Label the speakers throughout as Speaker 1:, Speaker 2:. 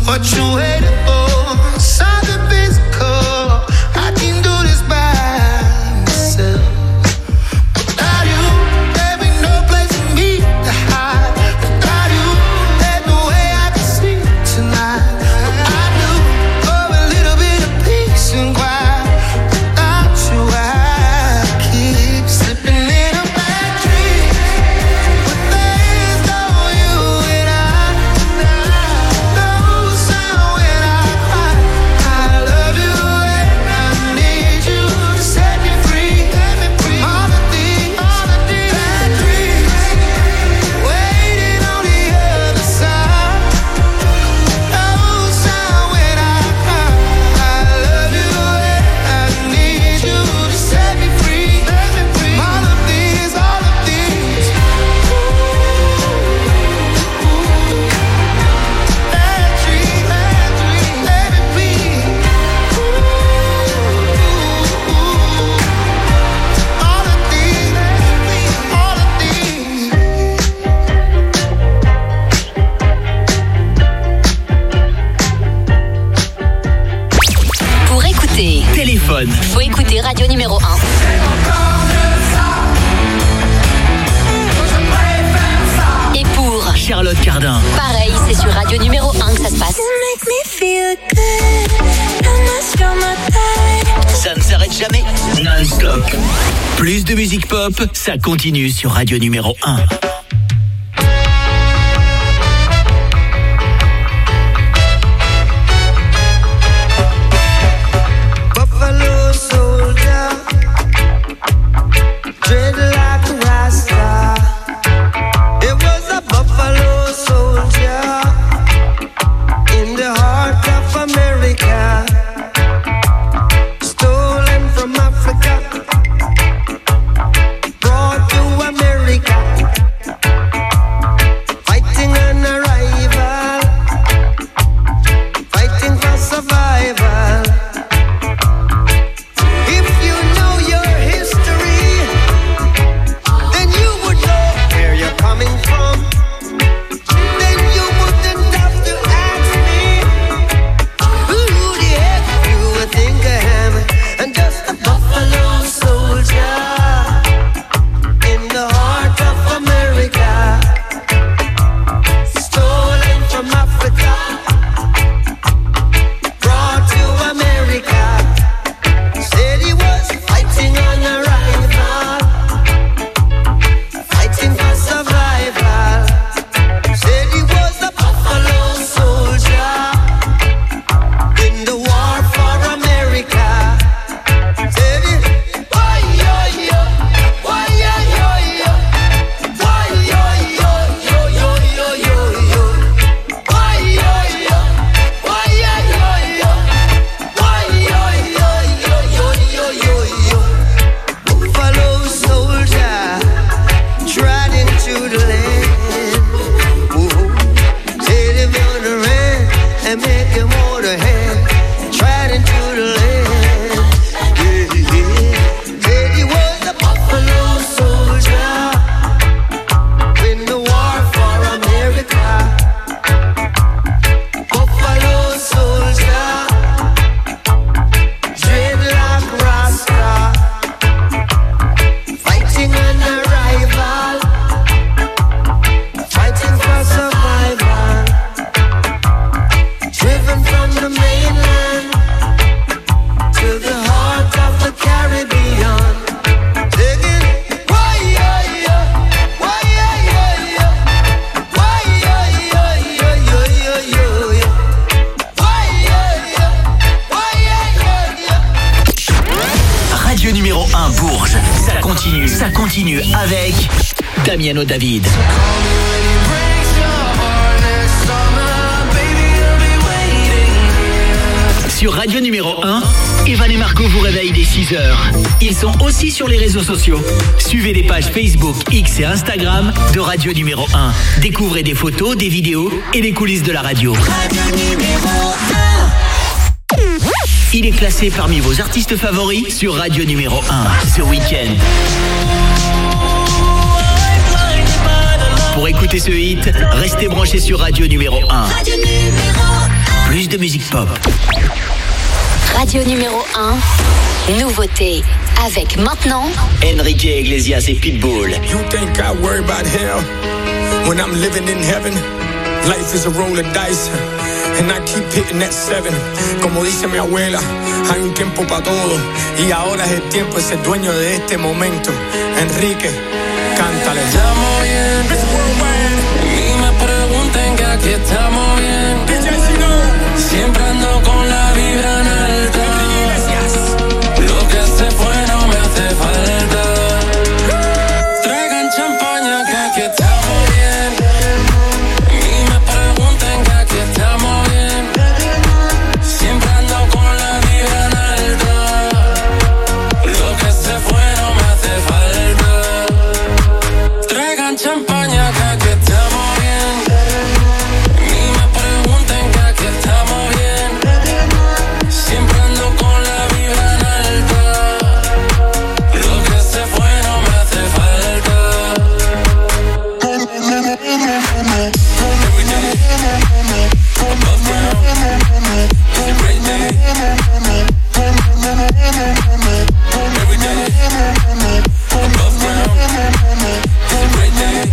Speaker 1: what you waiting for? Something physical. I can do this by myself. Without you, there ain't no place for me to hide. Without you, there's no way I can sleep tonight. I do for a little bit of peace and quiet. Without you, I keep slipping in a bad dream. But there's no you and I. No sound when I cry. I love you and I need you to set me free. All the things bad dreams waiting on the other side. No sound when I cry. I love you and I need you to set me free. All of these bad dreams, let it be. All of these.
Speaker 2: Pour écouter,
Speaker 3: Téléphone.
Speaker 2: faut écouter Radio numéro 1. Et pour
Speaker 3: Charlotte Cardin.
Speaker 2: pareil, c'est sur Radio numéro 1 que ça se passe.
Speaker 3: Ça ne s'arrête jamais. Non-stop. Plus de musique pop, ça continue sur Radio numéro 1.
Speaker 1: Buffalo soldier, dreadlock rasta. It was a buffalo soldier in the heart of America, stolen from Africa, brought to America, fighting an arrival, fighting for survival. If you know your history, then you would know where you're coming from. Then you wouldn't have to ask me who the heck you would think I am. I'm just a buffalo soldier in the heart of America, stolen from Africa, brought to America. Said he was fighting on arrival, fighting for survival. Said he was a buffalo soldier in the war for America. Said he, why yo yo, why yo yo yo, why yo yo yo yo yo yo yo, why yo yo, why yo yo yo, why yo yo yo yo yo yo yo. Buffalo soldier trod into the land. Whoa. Said if you're gonna run and make him hold a hand, trod into the land. Yeah, yeah. Said he was a buffalo soldier in the war for America. Buffalo soldier, dreadlock rasta, fighting an arrival, fighting for survival, driven from the mainland to the heart of the Caribbean. Digging, why yeah yeah, why yeah yeah yeah, why yeah yeah yeah yeah yeah yeah yeah, why yeah yeah, why yeah yeah yeah.
Speaker 3: Radio numéro 1 Bourges. Ça continue avec Damiano David. Sur Radio numéro 1, Evan et Marco vous réveillent dès 6h. Ils sont aussi sur les réseaux sociaux. Suivez les pages Facebook, X et Instagram de Radio numéro 1. Découvrez des photos, des vidéos et des coulisses de la radio.
Speaker 1: Radio numéro 1.
Speaker 3: Il est classé parmi vos artistes favoris sur Radio numéro 1, The Weeknd. Pour écouter ce hit, restez branchés sur Radio numéro 1.
Speaker 1: Radio numéro 1.
Speaker 3: de musique pop.
Speaker 2: Radio numéro 1, nouveauté. Avec maintenant
Speaker 3: Enrique Iglesias et Pitbull.
Speaker 4: You think I worry about hell when I'm living in heaven? Life is a roll of dice and I keep hitting that 7. Como dice mi abuela, hay un tiempo para todo y ahora es el tiempo de ser dueño de este momento. Enrique, cántale.
Speaker 5: Estamos bien, y me pregunten que aquí estamos bien. Siempre ando con la vibra en alta. Lo que se fue no me hace falta. Traigan champaña que aquí estamos bien. Y me pregunten que aquí estamos bien. Siempre ando con la vibra en alta. Lo que se fue no me hace falta. Traigan champaña que aquí estamos bien. Y me pregunten que aquí estamos bien. Siempre ando con la vibra en alta. Lo que se fue no me hace falta. Every day, above ground, it's a great day. Every day, above ground, it's a great day.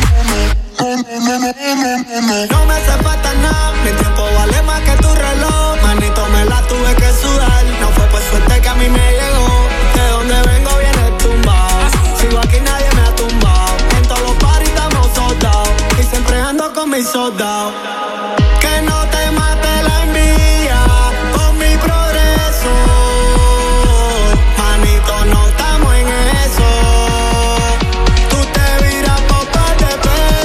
Speaker 1: No me hace falta nada, mi tiempo vale más que tu reloj. Manito, me la tuve que sudar. No fue por suerte que a mí me llegó. De donde vengo viene tumbado. Sigo aquí, nadie me ha tumbado. En todos los parties estamos soldados. Y siempre ando con mis soldados. Que no te mate la envidia con mi progreso. Manito, no estamos en eso. Tú te viras por par de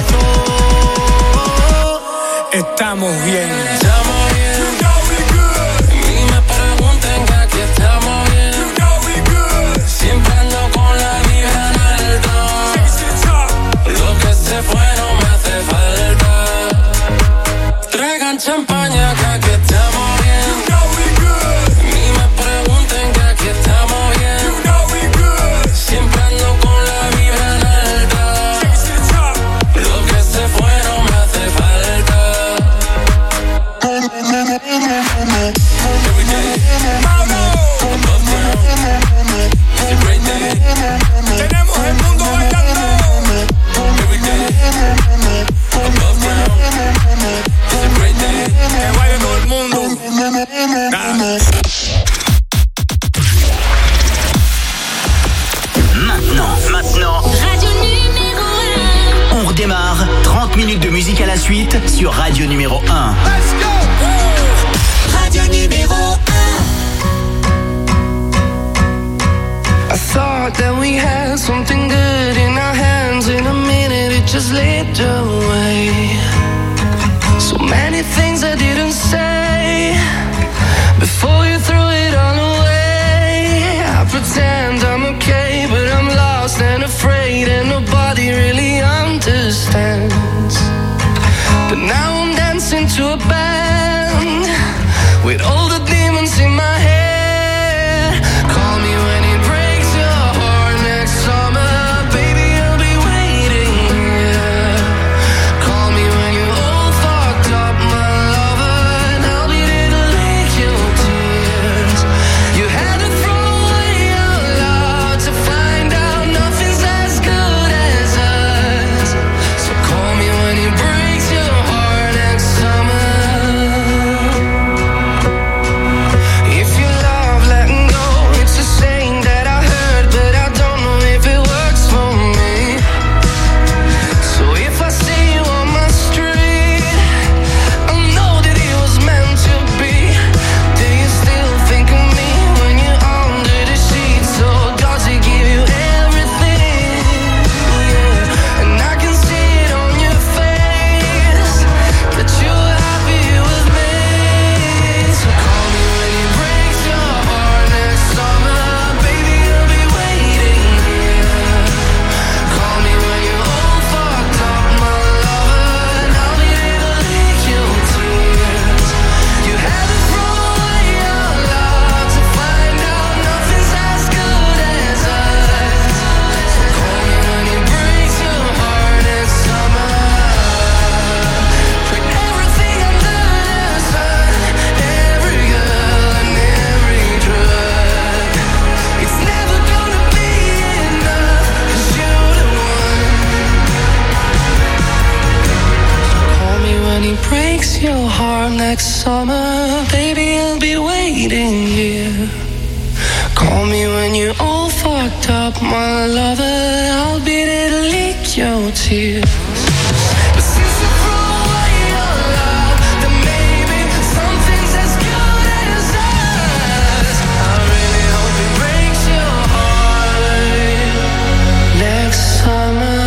Speaker 1: pesos.
Speaker 4: Estamos bien.
Speaker 5: Estamos bien. Y me pregunten que aquí estamos bien. Siempre ando con la vibra en alta. Lo que se fue no me hace falta. Traigan champaña que aquí estamos bien. Y me pregunten que aquí estamos bien. Siempre ando con la vibra en alta. Lo que se fue no me hace falta. Every day, above ground, it's a great day.
Speaker 4: Tenemos el mundo bailando.
Speaker 5: Every day, above ground, it's a great day.
Speaker 4: Que baile todo el mundo. Nah.
Speaker 3: Maintenant,
Speaker 2: Radio numéro 1.
Speaker 3: on redémarre 30 minutes de musique à la suite sur Radio numéro 1.
Speaker 2: Radio numéro 1.
Speaker 5: I thought that we had something good in our hands. In a minute it just slipped away. So many things I didn't say before you threw it all away. I pretend I'm okay, but I'm lost and afraid, and nobody really understands. But now I'm dancing to a band with all the demons in my head. Call me when it breaks your heart next summer, baby, I'll be waiting here. Call me when you're all fucked up, my lover, and I'll be there to lick your tears. You had to throw away our love to find out nothing's as good as us. So call me when it breaks your heart next summer. summer, baby, I'll be waiting here. Call me when you're all fucked up, my lover. I'll be there to lick your tears. But since you threw away your love, then maybe something's as good as us. I really hope it breaks your heart next summer.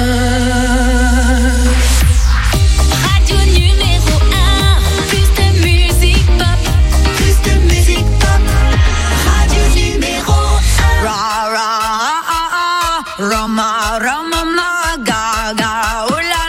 Speaker 2: Radio numéro 1, plus de musique pop. Plus de musique pop. Radio numéro 1.
Speaker 6: Ra ra ah ah Rama Rama ma ga ga ula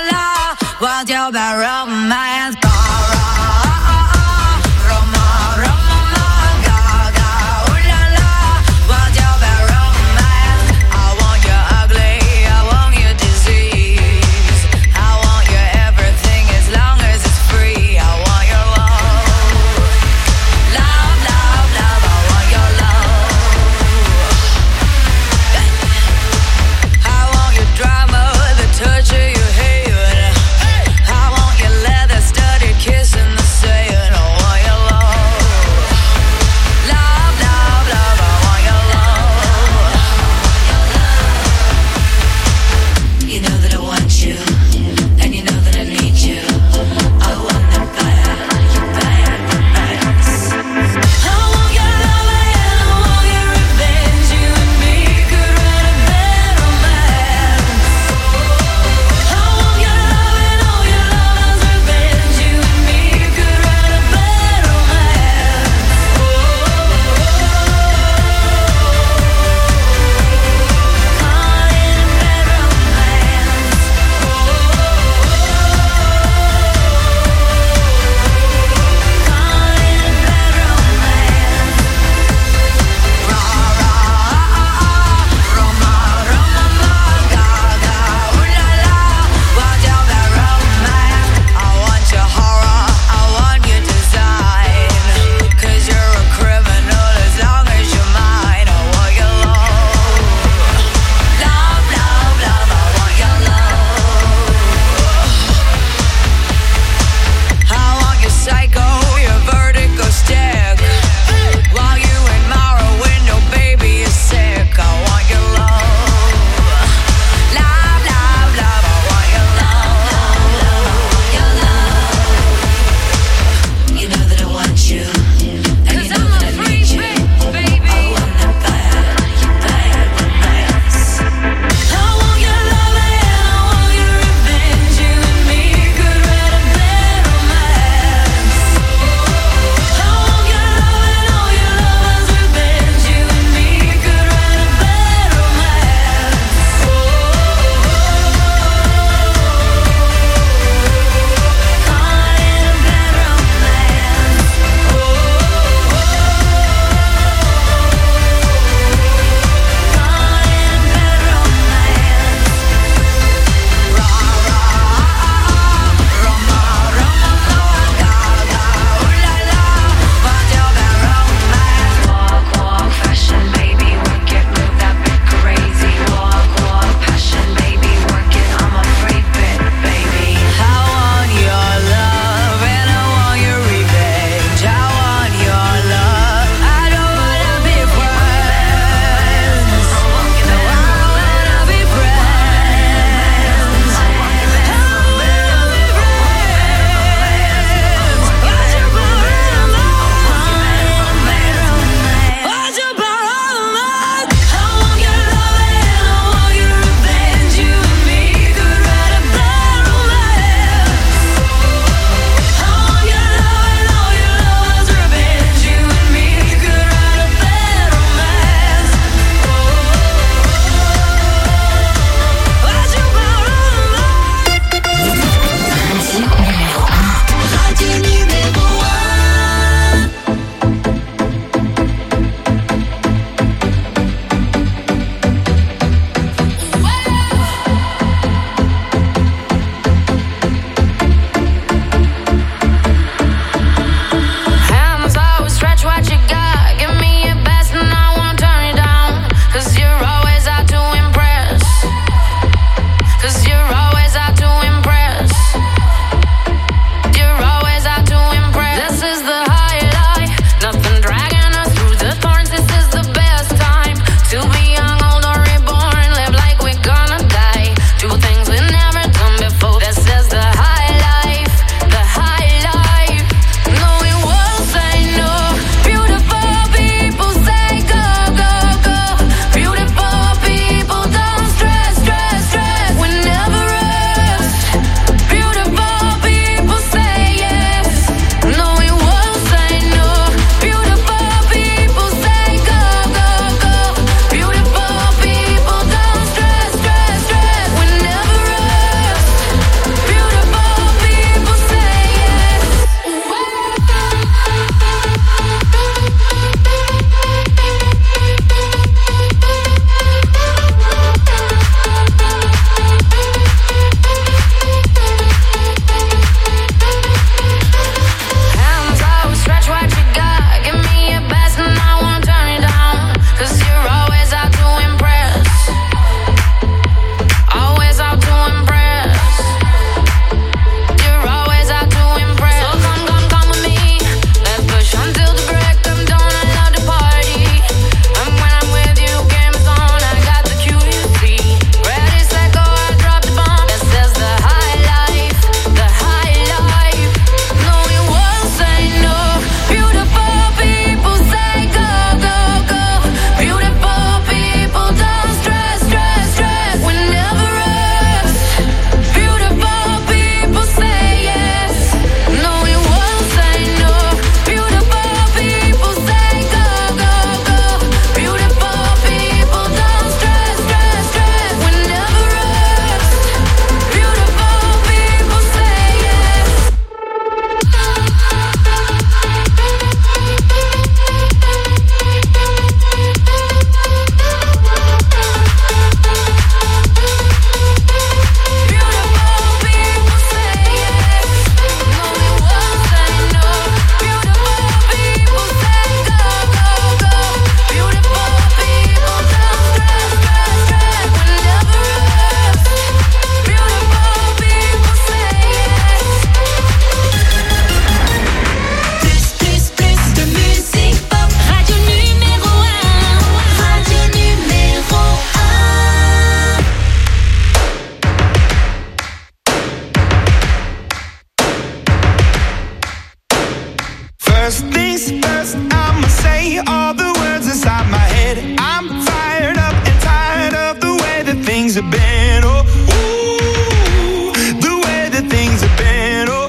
Speaker 1: First things first, I'ma say all the words inside my head. I'm fired up and tired of the way that things have been. Oh, ooh, the way that things have been. Oh,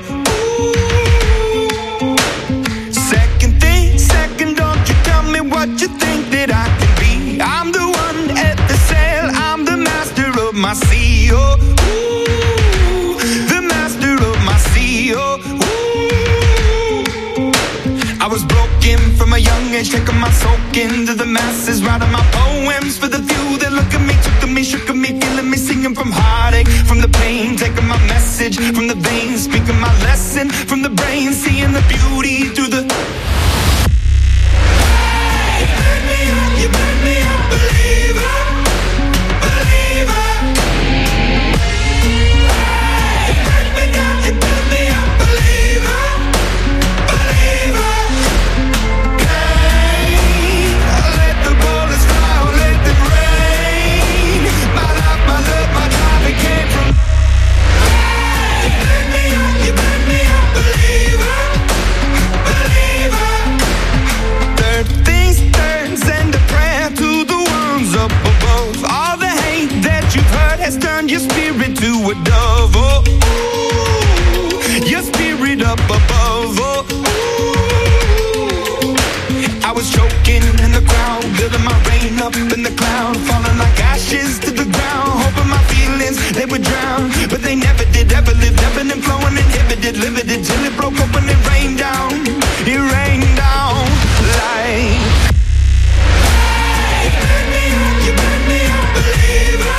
Speaker 1: ooh. Second thing, second, don't you tell me what you think that I can be. I'm the one at the sail, I'm the master of my sea. Oh, ooh, the master of my sea. Oh, I was broken from a young age, taking my soak into the masses, writing my poems for the few that look at me, took at me, shook at me, feeling me, singing from heartache, from the pain, taking my message from the veins, speaking my lesson from the brain, seeing the beauty through the. Hey, you made me a believer, believer. Hey, you made me a believer, believer. Has turned your spirit to a dove, oh, ooh, your spirit up above, oh, ooh. I was choking in the crowd, building my rain up in the cloud, falling like ashes to the ground, hoping my feelings, they would drown, but they never did, ever lived, ebbing and flowing, inhibited, limited, till it broke up when it rained down like. You made me a believer.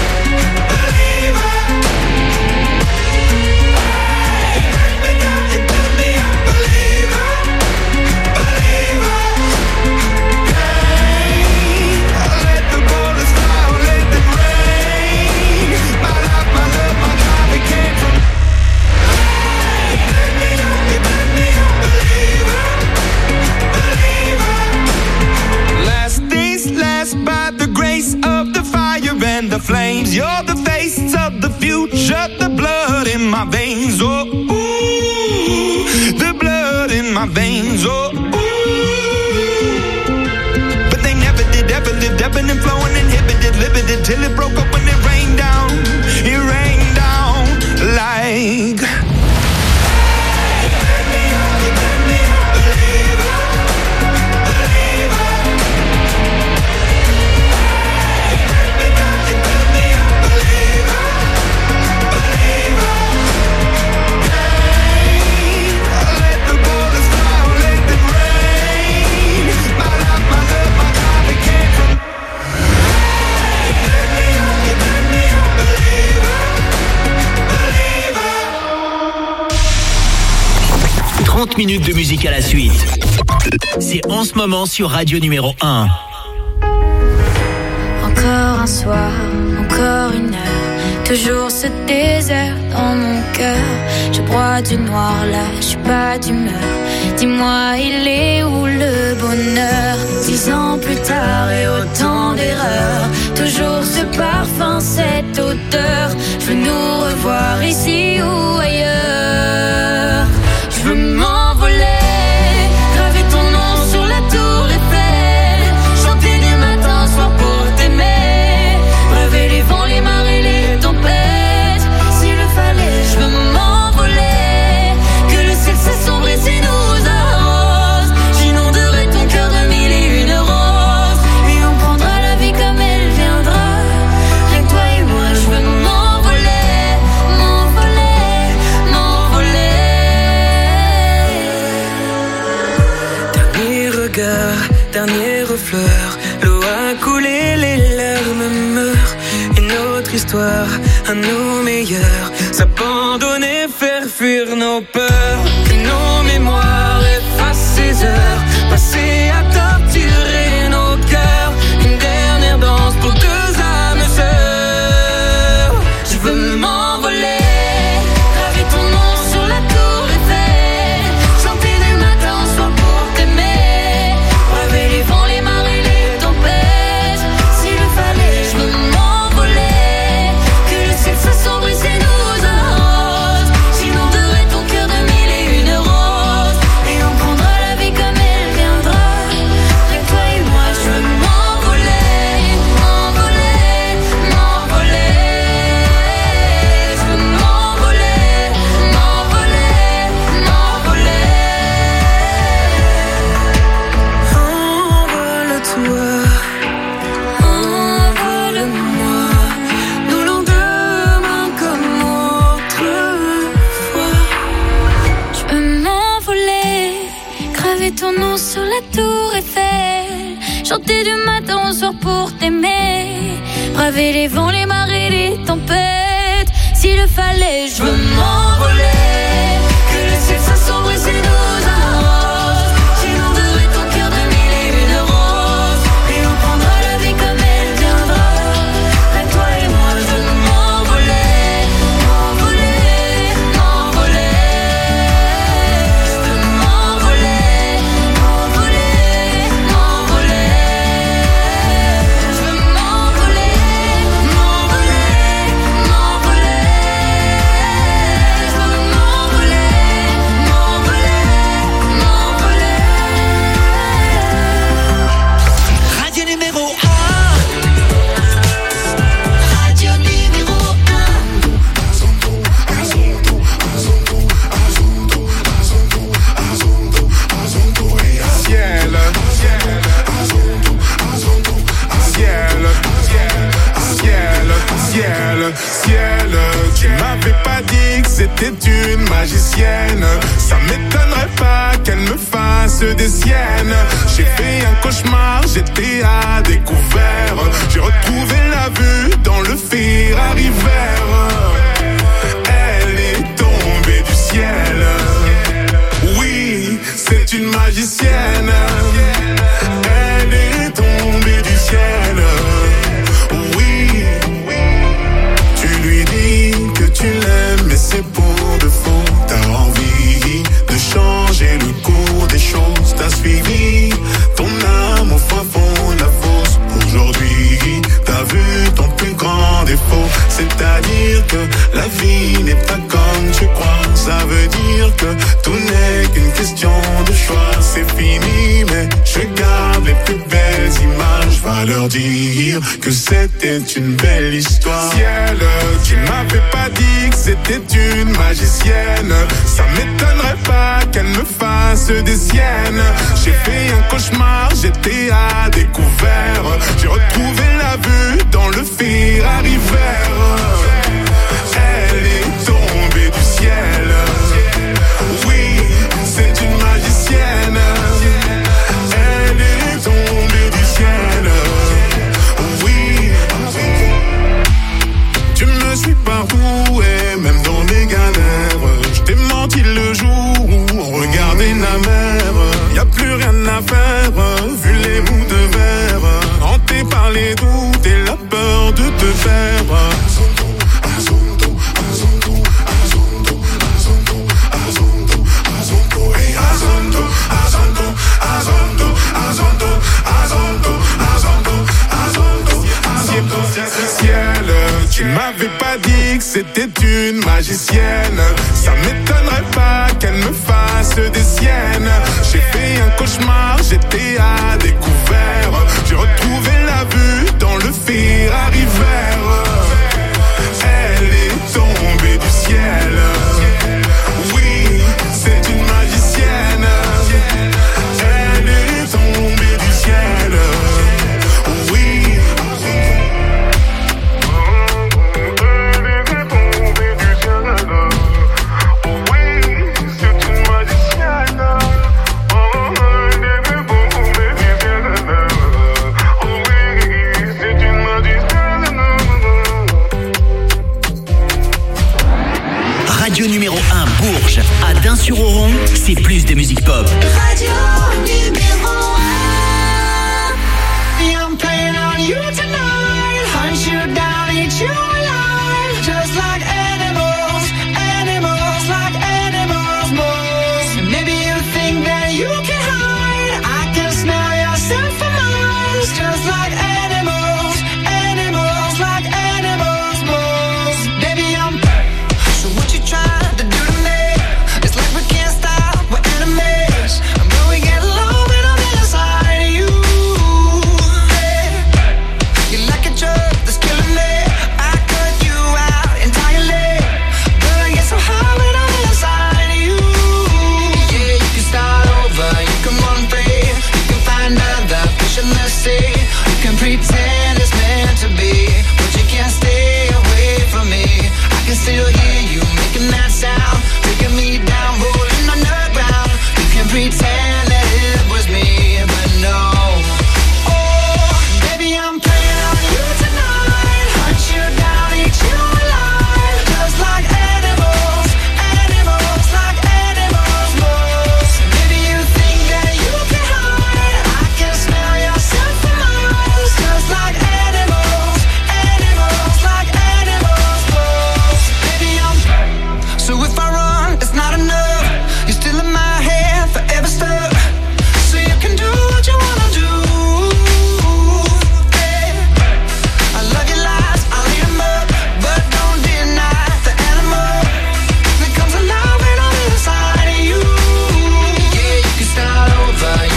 Speaker 1: The flames, you're the face of the future, the blood in my veins, oh, ooh, the blood in my veins, oh, ooh. But they never did, ever lived, ebbing and flowing, inhibited, limited, till it broke up when it rained down like.
Speaker 3: Minutes de musique à la suite. C'est en ce moment sur Radio numéro 1.
Speaker 6: Encore un soir, encore une heure, toujours ce désert dans mon cœur. Je broie du noir là, je suis pas d'humeur. Dis-moi, il est où le bonheur? 10 ans plus tard et autant d'erreurs, toujours ce parfum, cette odeur. Je veux nous revoir ici ou ailleurs. Je veux m'envoler, graver ton nom sur la tour Eiffel, chanter du matin au soir pour t'aimer, rêver les vents, les marées, les tempêtes. S'il le fallait, je veux m'envoler, que le ciel s'assombrisse et nous arrose. J'inonderai ton cœur de 1001 roses, et on prendra la vie comme elle viendra. Rien que toi et moi, je veux m'envoler, m'envoler, m'envoler.
Speaker 5: Dernière fleur, l'eau a coulé, les larmes meurent. Une autre histoire, à nos meilleurs, s'abandonner, faire fuir nos peurs. Que nos mémoires effacent ces heures passées à torturer nos cœurs. Une dernière danse pour deux âmes sœurs. Je veux m'envoler, graver ton nom sur la tour Eiffel, chanter du matin au soir pour t'aimer, rêver les vents, les marées, les tempêtes. S'il le fallait, je veux m'envoler, que le ciel s'assombrisse et nous arrose. J'inonderai ton cœur de 1001 roses, et on prendra la vie
Speaker 6: nom sur la tour Eiffel, chanter du matin au soir pour t'aimer, braver les vents, les marées, les tempêtes. S'il le fallait, je veux m'envoler, que le ciel s'assombrit et nous arrose, j'inonderai ton cœur de mille et une roses, et on prendra la vie comme elle viendra. À toi et moi, je veux m'envoler, m'envoler, m'envoler. Je veux m'envoler, m'envoler, m'envoler. Je veux m'envoler, m'envoler, m'envoler. Je veux m'envoler, m'envoler, m'envoler.
Speaker 3: Radio numéro 1.
Speaker 2: Radio numéro
Speaker 4: 1. Tu m'avais pas dit que c'était une magicienne. Ça m'étonnerait pas qu'elle me fasse des siennes. J'ai fait un cauchemar, j'étais à découvert. J'ai retrouvé la vue dans le Ferrari vert. Elle est tombée du ciel. Oui, c'est une magicienne. Elle est tombée du ciel. Oui, tu lui dis que tu l'aimes, mais c'est pour de faux. T'as envie de changer le cours des choses. T'as suivi ton âme au fin fond de la fosse. Aujourd'hui, t'as vu ton plus grand défaut. C'est-à-dire que la vie n'est pas comme tu crois. Ça veut dire que tout n'est qu'une question de choix. C'est fini, mais je garde les plus belles images. Va leur dire que c'était une belle histoire. Ciel, tu m'avais pas dit que c'était une magicienne. Ça m'étonnerait pas qu'elle me fasse des siennes. J'ai fait un cauchemar, j'étais à découvert. J'ai retrouvé la vue dans le Ferrari vert. Elle est tombée du ciel. Oui, c'est une magicienne. Elle est tombée du ciel. Oui, tu me suis partout et même dans mes galères. Je t'ai menti le jour où on regardait la mer. Y a plus rien à faire, vu les bouts de verre. Hanté par les doutes et la peur de te perdre. Ciel, tu m'avais pas dit que c'était une magicienne. Ça m'étonnerait pas qu'elle me fasse des siennes. J'ai fait un cauchemar, j'étais à découvert. J'ai retrouvé la vue dans le Ferrari vert. Elle est tombée du ciel. Oui, c'est une magicienne. Elle est tombée du ciel. Oui.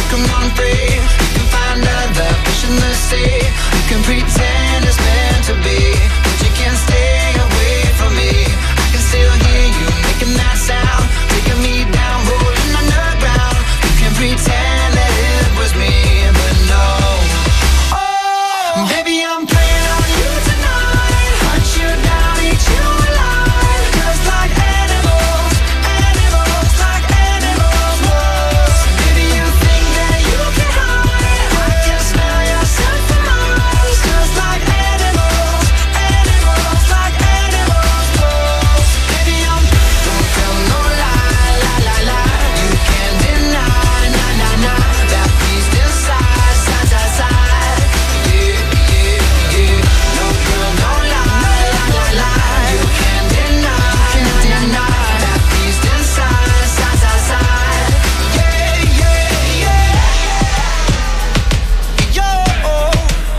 Speaker 1: come on free. You can find other fish in the sea. You can pretend it's meant to be, but you can't stay away from me. I can still hear you making that sound, taking me down, rolling underground. You can pretend that it was me, but no. Oh, baby, I'm playing on you tonight. Hunt you down, eat you alive. Just like animals, animals, like animals would. Maybe you think that you can hide. I can smell your scent from miles. Just like animals, animals, like animals would. Baby, don't tell no lie, lie, lie, lie. You can't deny, nah, nah, nah. That beast inside, side, side, side. Yeah, yeah, yeah. No girl, no lie, lie, lie, lie. You can't deny, nah, nah, nah. That beast inside, side, side, side. Yeah, yeah, yeah. Yo, whoa,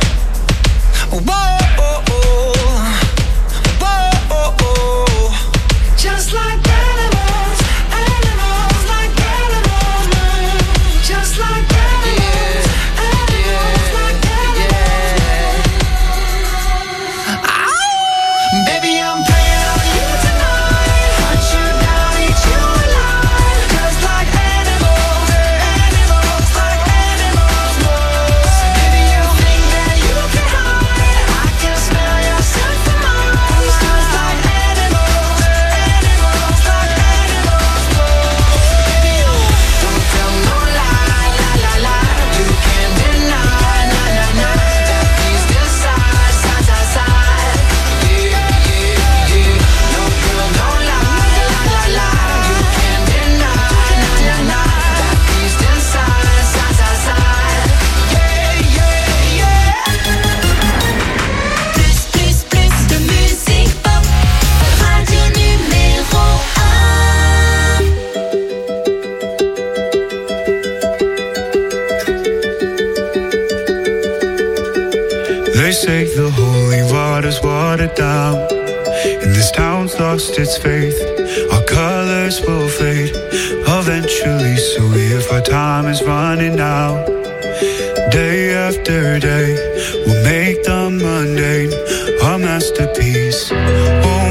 Speaker 1: whoa. Just like animals, animals, like animals move. Just like animals, animals, like animals move. Baby, I'm playing on you tonight. Hunt you down, eat you alive. Just like animals, animals, like animals move. Baby, you think that you can hide. I can smell your scent from miles. Just like animals, animals, like animals move. Baby, don't tell no lie, lie, lie, lie. You can't deny, nah, nah, nah. That beast inside, side, side, side. Yeah, yeah, yeah. No girl, no lie, lie, lie, lie. You can't deny, nah, nah, nah. That beast inside, side, side, side. Yeah, yeah, yeah.
Speaker 2: Plus de musique pop. Radio numéro 1.
Speaker 7: They say the holy water's watered down, and this town's lost its faith. Our colors will fade eventually, so if our time is running out, day after day, we'll make the mundane our masterpiece. Oh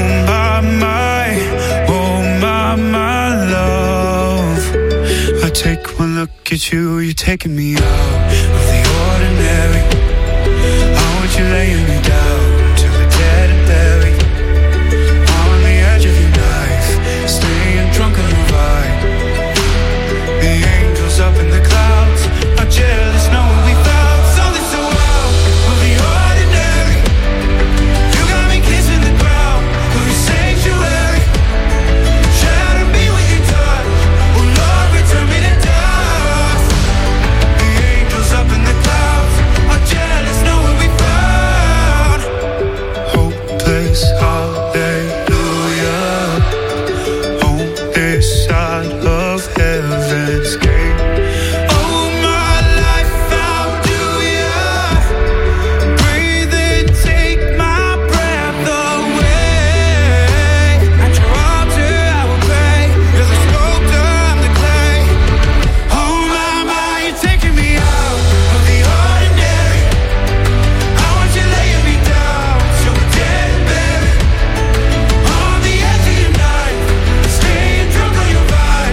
Speaker 7: my love, I take one look at you, you're taking me out of the ordinary. I want you laying me down till we're dead and buried, on the edge of your knife, staying drunk on your vibe. The angels up in the clouds are jealous knowing we found something so out of the ordinary. You got me kissing the ground of your sanctuary. Shadow me with your touch, oh Lord, return me to dust. The angels up in the clouds are jealous knowing we found hopeless hallelujah on this side of heaven's gate. Oh, my life found you, yeah. Breathe and take my breath away. At your altar I will pray. You're the sculptor, I'm the clay. Oh my, you're taking me out of the ordinary. I want you laying me down till we're dead and buried, on the edge of your knife, staying drunk on your vibe.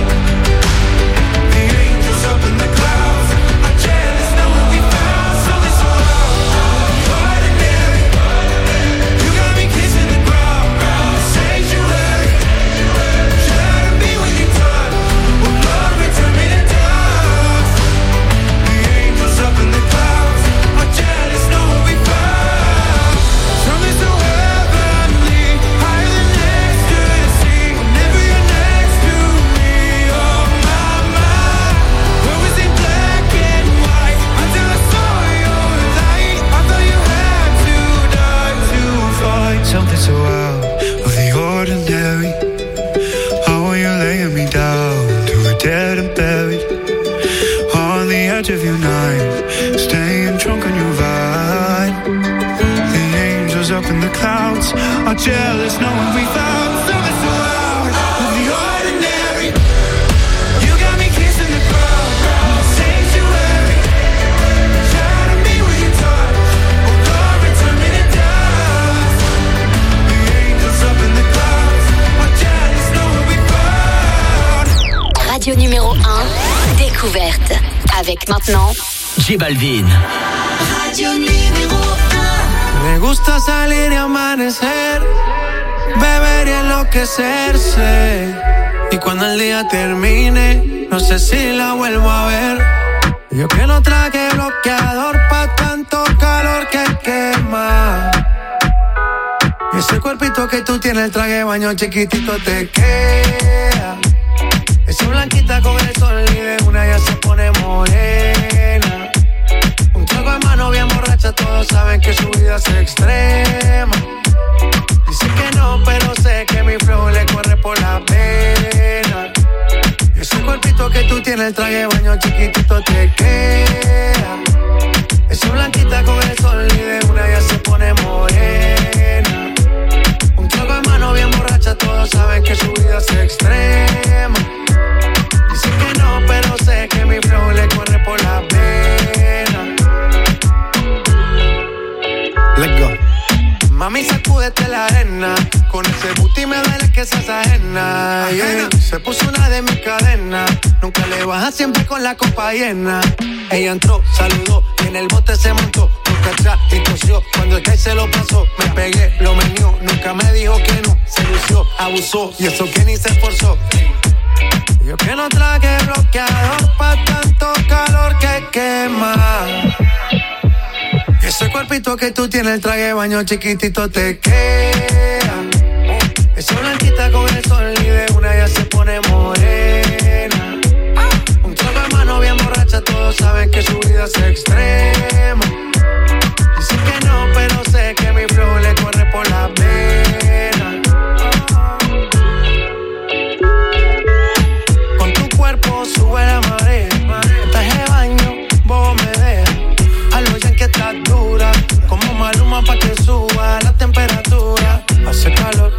Speaker 7: The angels up in the clouds are jealous knowing we found something so ordinary. You got me kissing the ground, sanctuary. Shadow me with your touch, oh Lord, return me to dust. The angels up in the clouds are jealous knowing we found something so heavenly, higher than ecstasy. Whenever you're next to me, oh my, where was it black and white until I saw your light? I thought you had to die to find something so out of the ordinary. How are you laying me down till we're dead and buried, on the edge of your knife, staying drunk on your vibe. The angels up in the clouds are jealous knowing we found something so out of the ordinary. You got me kissing the ground, sanctuary.
Speaker 2: Maintenant,
Speaker 3: J Balvin.
Speaker 2: Radio numéro 1.
Speaker 5: Me gusta salir y amanecer, beber y enloquecerse. Y cuando el día termine, no sé si la vuelvo a ver. Yo que no traje bloqueador pa' tanto calor que quema. Y ese cuerpito que tú tienes, el traje de baño chiquitito te queda. Esa blanquita con el sol y de una ya se pone morena. Un trago de mano bien borracha, todos saben que su vida es extrema. Dice que no, pero sé que mi flow le corre por la pena. Y ese cuerpito que tú tienes, el traje de baño chiquitito te queda. Esa blanquita con el sol y de una ya se pone morena. Un trago de mano bien borracha, todos saben que su vida es extrema. Dice que no, pero sé que mi flow le corre por la pena. Let's go. Mami, sacúdete la arena. Con ese booty me duele que seas ajena. Yeah. Se puso una de mis cadenas. Nunca le baja, siempre con la copa llena. Ella entró, saludó y en el bote se montó. Nunca atrás y tosió. Cuando el que se lo pasó, me pegué, lo menió. Nunca me dijo que no. Se lució, abusó y eso que ni se esforzó. Yo que no traje bloqueador pa' tanto calor que quema. Ese cuerpito que tú tienes, el traje de baño chiquitito te queda. Esa blanquita con el sol y de una ya se pone morena. Un trago de mano bien borracha, todos saben que su vida es extrema. Dice que no, pero sé que mi flow le corre por la pena. Con tu cuerpo sube la marea. Traje de baño, vos me dejas. A lo ya que estás dura, como Maluma pa' que suba la temperatura. Hace calor,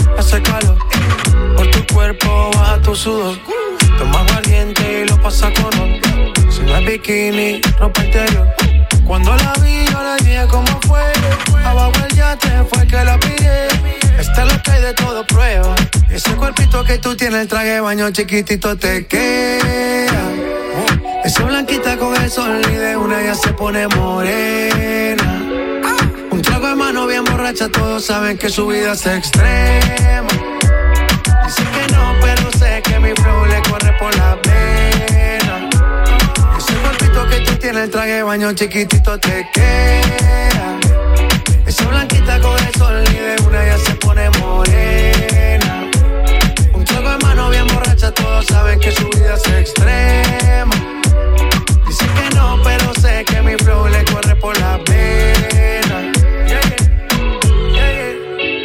Speaker 5: por tu cuerpo baja tu sudor. Toma aguardiente y lo pasa con ron. Si no es bikini, ropa interior. Cuando la vi yo le dije cómo fue. Abajo el yate fue que la pillé. Esta es lo que hay de todo prueba. Ese cuerpito que tú tienes, el traje de baño chiquitito te queda. Esa blanquita con el sol y de una ya se pone morena. Un trago de mano bien borracha, todos saben que su vida es extrema. Dice que no, pero sé que mi flow le corre por la pena. Ese cuerpito que tú tienes, el traje de baño chiquitito te queda. Esa blanquita con el sol y de una ya se pone morena. Un trago de mano bien borracha, todos saben que su vida es extrema. Dice que no, pero sé que mi flow le corre por la pena. Yeah, yeah. Yeah, yeah.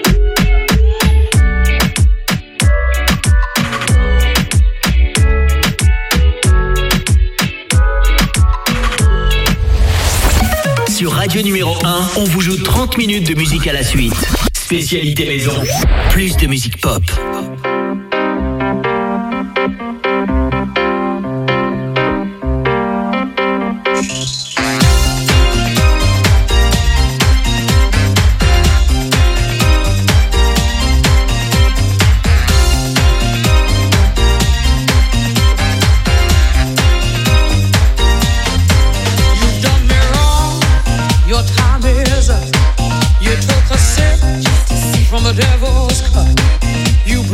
Speaker 3: Sur Radio numéro 1, on vous joue 30 minutes de musique à la suite. Spécialité maison, plus de musique pop.
Speaker 8: From the devil's cup, you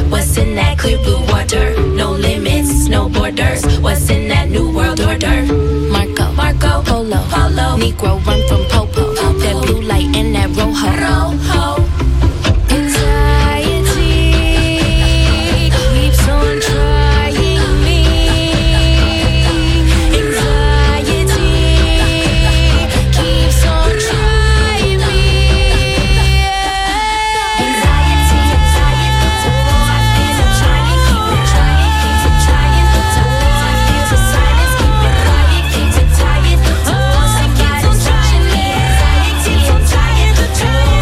Speaker 2: What's in that clear blue water? No limits, no borders. What's in that new world order? Marco, Polo, Negro run from Popo. That blue light and that rojo.
Speaker 6: Anxiety keeps on trying me. Anxiety keeps on trying me.
Speaker 2: Anxiety, so all I feel is trying, keep it trying, keep it trying. So all I feel is silence, keep it quiet, keep it tired. So all somebody's touching me. Anxiety, I'm tired of trying.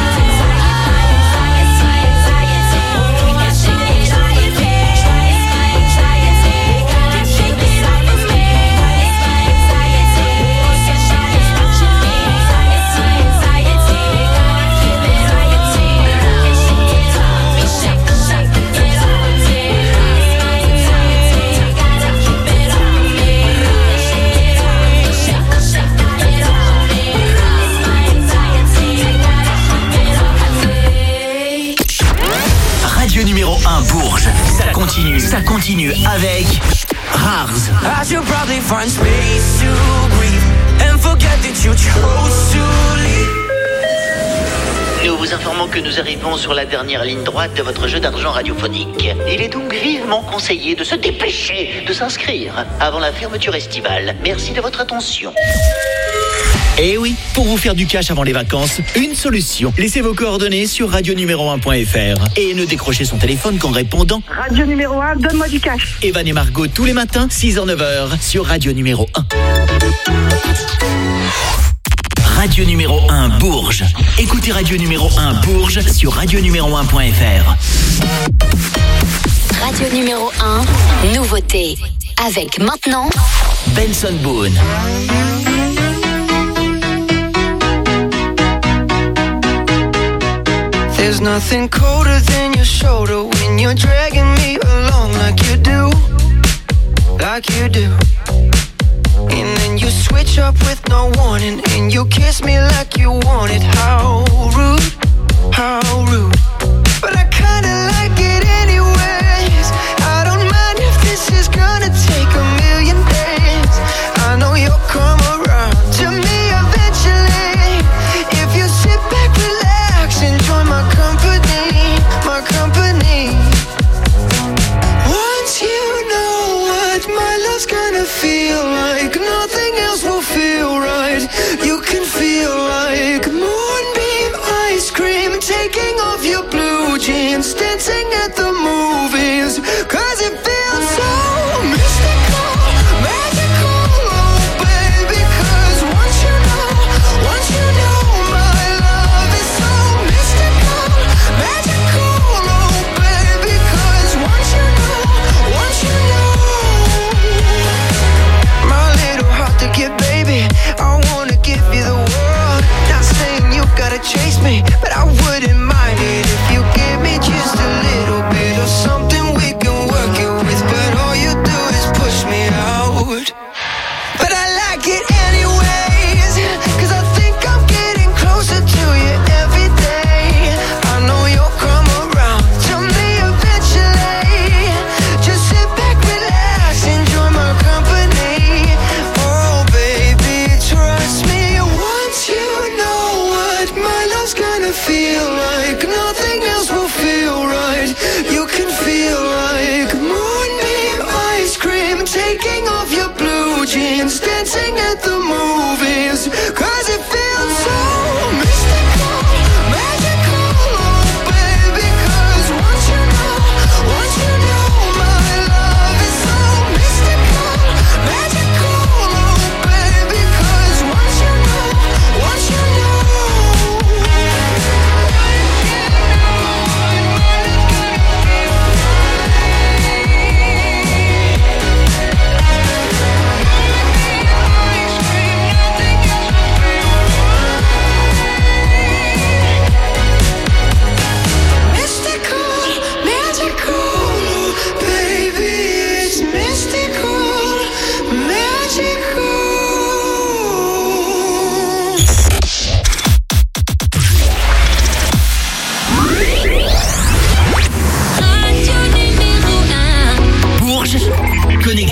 Speaker 3: Radio numéro 1 Bourges. Ça continue avec Rars.
Speaker 5: I should probably find space to breathe and forget that you chose to leave.
Speaker 8: Nous vous informons que nous arrivons sur la dernière ligne droite de votre jeu d'argent radiophonique. Il est donc vivement conseillé de se dépêcher de s'inscrire avant la fermeture estivale. Merci de votre attention.
Speaker 3: Eh oui, pour vous faire du cash avant les vacances, une solution. Laissez vos coordonnées sur radionuméro1.fr et ne décrochez son téléphone qu'en répondant
Speaker 9: Radio numéro 1, donne-moi du cash.
Speaker 3: Evan et Margot tous les matins, 6h-9h sur Radio numéro 1. Radio numéro 1 Bourges. Écoutez Radio numéro 1 Bourges sur radionuméro1.fr.
Speaker 2: Radio numéro 1, nouveauté. Avec maintenant
Speaker 3: Benson Boone.
Speaker 5: There's nothing colder than your shoulder when you're dragging me along like you do. And then you switch up with no warning and you kiss me like you want it. How rude, how rude. But I kinda like it anyways. I don't mind if this is gonna take a million days. I know you'll come around to me eventually. If you sit back, relax, enjoy my company, my company. Once you know what my love's gonna feel like, nothing else will feel right. You can feel like moonbeam ice cream, taking off your blue jeans, dancing at the movies, 'cause it feels so mystical, magical, oh baby. 'Cause once you know my love is so mystical, magical, oh baby. 'Cause once you know my little heart to get, baby, I wanna give you the world. Not saying you gotta chase me, but I wouldn't mind it if you give me just a little bit of something we can work it with. But all you do is push me out. But I like it anyways, 'cause I think I'm getting closer to you every day. I know you'll come around to me eventually. Just sit back, relax, enjoy my company. Oh baby, trust me. Once you know what my love's gonna feel like, nothing else will feel right. You can feel like moonbeam ice cream, taking off your blue jeans, dancing at the movies, 'cause it feels so mystical, magical, oh baby. 'Cause once you know my love is so mystical, magical, oh baby. 'Cause once you know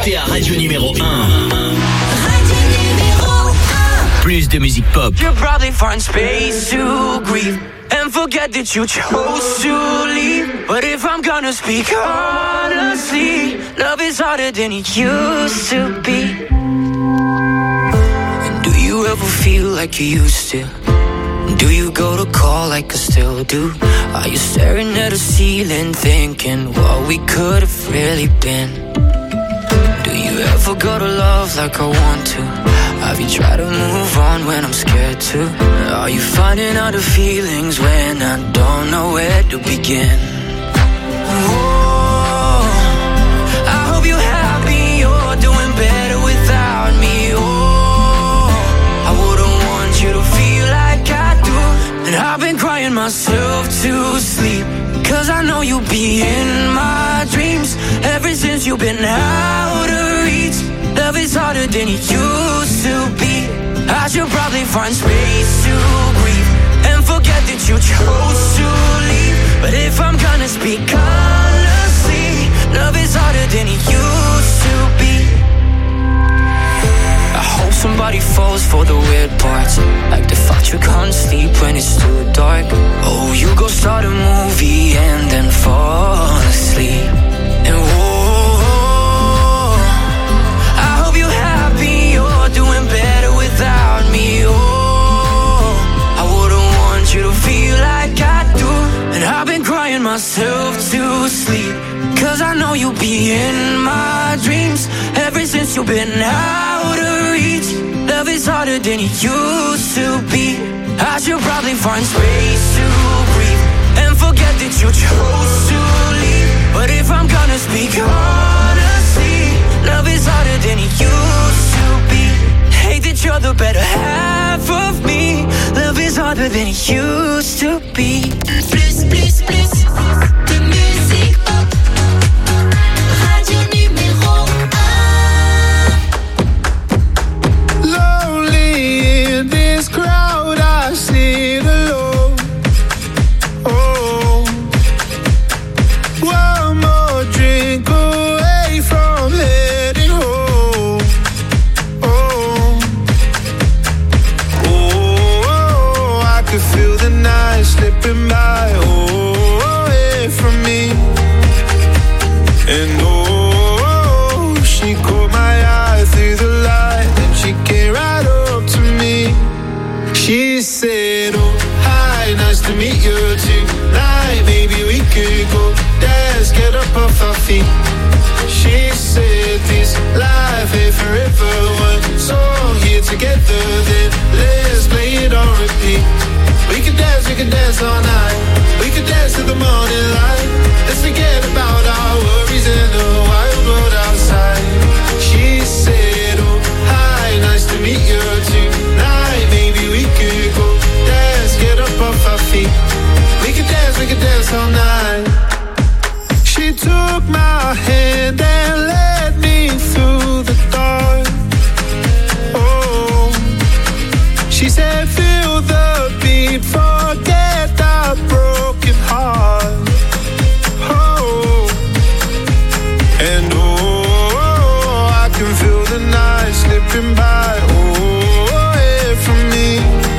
Speaker 3: connecté à Radio numéro 1.
Speaker 2: Radio numéro 1.
Speaker 3: Plus de musique pop.
Speaker 5: You'll probably find space to grieve and forget that you chose to leave. But if I'm gonna speak honestly, love is harder than it used to be. And do you ever feel like you used to? Do you go to call like I still do? Are you staring at the ceiling thinking what we could have really been? Do you ever go to love like I want to? Have you tried to move on when I'm scared to? Are you finding out the feelings when I don't know where to begin? Oh, I hope you're happy, you're doing better without me. Oh, I wouldn't want you to feel like I do. And I've been crying myself to sleep, 'cause I know you'll be in my dreams. Ever since you've been out of reach, love is harder than it used to be. I should probably find space to breathe and forget that you chose to leave. But if I'm gonna speak honestly, love is harder than it used to be. I hope somebody falls for the weird parts, like the fact you can't sleep when it's too dark. Oh, you go start a movie and then fall asleep. And whoa, I hope you're happy, you're doing better without me. Oh, I wouldn't want you to feel like I do. And I've been crying myself to sleep, 'cause I know you'll be in my dreams. Ever since you've been out of reach, love is harder than it used to be. I should probably find space to breathe and forget that you chose to leave. But if I'm gonna speak honestly, love is harder than it used to be. Hate that you're the better half of me. Love is harder than it used to be.
Speaker 2: Plus, plus, plus de musique pop. Radio numéro 1.
Speaker 1: Lonely in this crowd, I sit alone. Oh, one more drink away from heading home. Oh, oh, I could feel the night slipping by. Oh, away from me. And oh, she caught my eye through the light, and she came right up to me. She said, oh, hi, nice to meet you tonight. Maybe we could go dance, get up off our feet. She said, this life ain't forever. One song here together, then let's play it on repeat. We could dance all night. We could dance to the morning light. Let's forget about our worries in the wild world outside. She said, oh, hi, nice to meet you tonight. Maybe we could go dance, get up off our feet. We could dance all night. She took my hand and led me through the dark. Oh, she said, feel the beat, forget that broken heart. Oh, and oh, I can feel the night slipping by. Oh, away from me.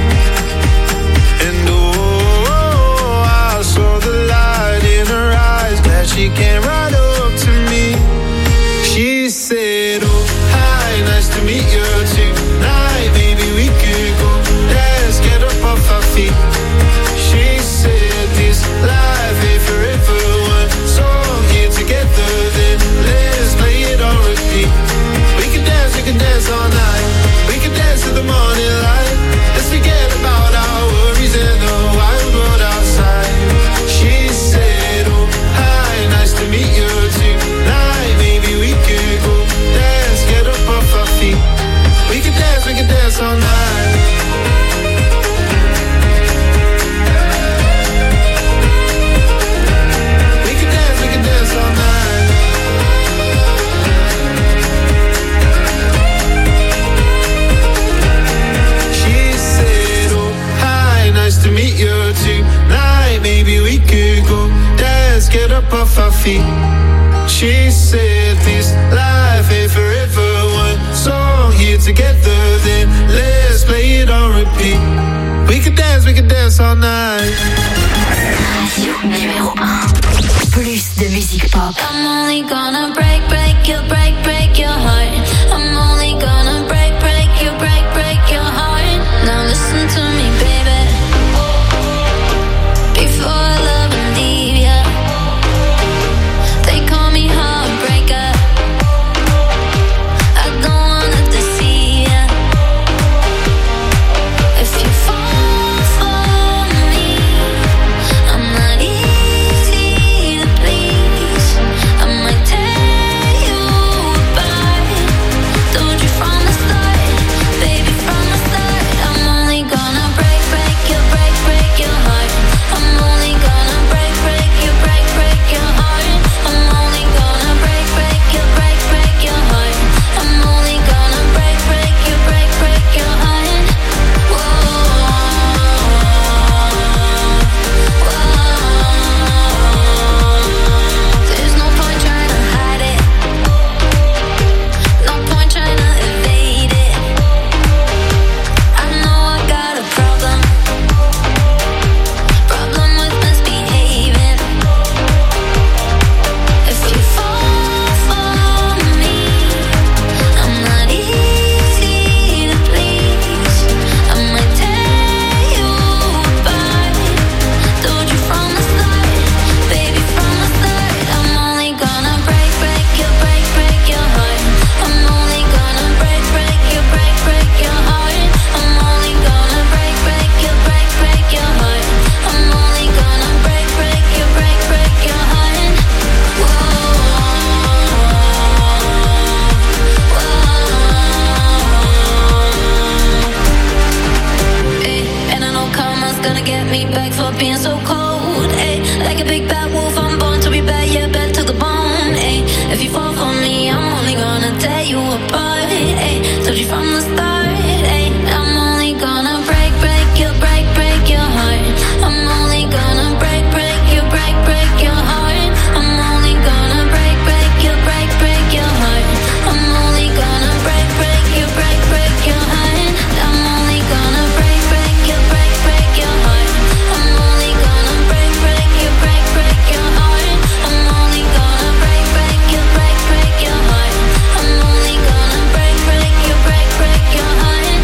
Speaker 1: And oh, I saw the light in her eyes, that she came right up to me. She said, oh, hi, nice to meet you tonight. Maybe we could go dance, get up off our feet. She said, this life ain't forever. One song here together, then let's play it on repeat. We can dance all night. We can dance to the morning light. Let's forget about our worries in the wild world outside. She said, oh, hi, nice to meet you tonight. Maybe we could go dance, get up off our feet. We can dance all night. We can dance all night. She said, oh, hi, nice to meet you tonight. Maybe we could go dance, get up off our feet. She said, this life stay forever. One song here together, then let's play it on repeat. We could dance all night.
Speaker 6: Radio numéro 1. Plus de musique pop.
Speaker 2: I'm only gonna break your heart. I'm only gonna break your heart. Now listen to me, baby. Before I love and leave ya, they call me heartbreaker. I don't wanna deceive ya. If you fall for me, I'm not easy to please. I might tear you apart. Told you from the start, baby, from the start. I'm only gonna break your heart. I'm only gonna break your heart. I'm only gonna break your heart. I'm only gonna break your heart. Whoa, there's no point trying to hide it. No point trying to evade it. I know I got a problem with misbehaving. If you fall for me, I'm not easy to please. I might tear you apart. Told you from the start, baby, from the start. I'm only gonna break your heart. I'm only gonna break your heart. I'm only gonna break your heart. I'm only gonna break your heart. And I know karma's gonna get me back for being so cold. Like a big bad wolf, I'm born to be bad, yeah, bad to the bone. If you fall for me, I'm only gonna tear you apart. Told you from the start, I'm only gonna break your heart. I'm only gonna break your heart. I'm only gonna break your heart. I'm only gonna break your heart. I'm only gonna break your heart. I'm only gonna break your heart. I'm only gonna break your heart. I'm only gonna break your heart.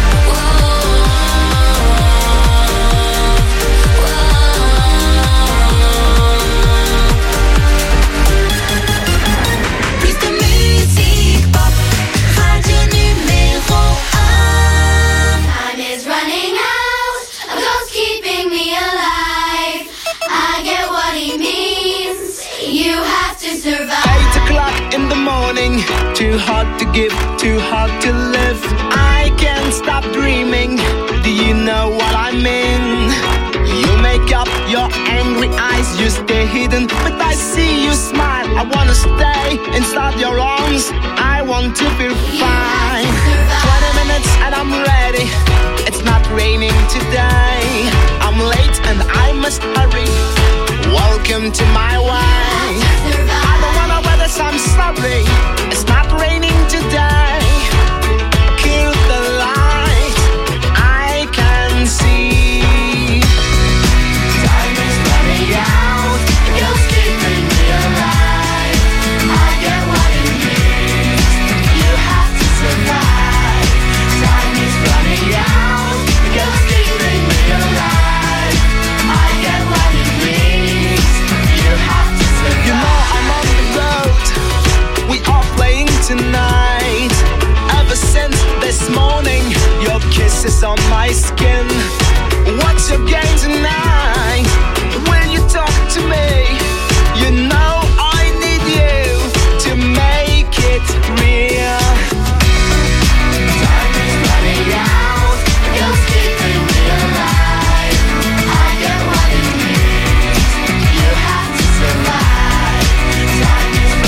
Speaker 2: Plus de musique pop, radio numéro 1. Time is running out, a ghost keeping me alive. I get what he means, you have to survive.
Speaker 10: 8 o'clock in the morning, too hard to give, too hard to live. I can't stop dreaming, do you know what I mean? You make up your angry eyes, you stay hidden, but I see you smile. I wanna stay inside your arms, I want to feel fine. 20 minutes and I'm ready, it's not raining today. I'm late and I must hurry, welcome to my way. I don't wanna wear this, I'm sorry, it's not raining today. Kill the light, I can see. Time is running out, you're keeping me alive. I get what it means, you have to survive. Time is running out, you're keeping me alive. I get what it means, you have to survive. You know I'm on the road, we are playing tonight. Ever since this morning, your kiss is on my skin. What's your game tonight?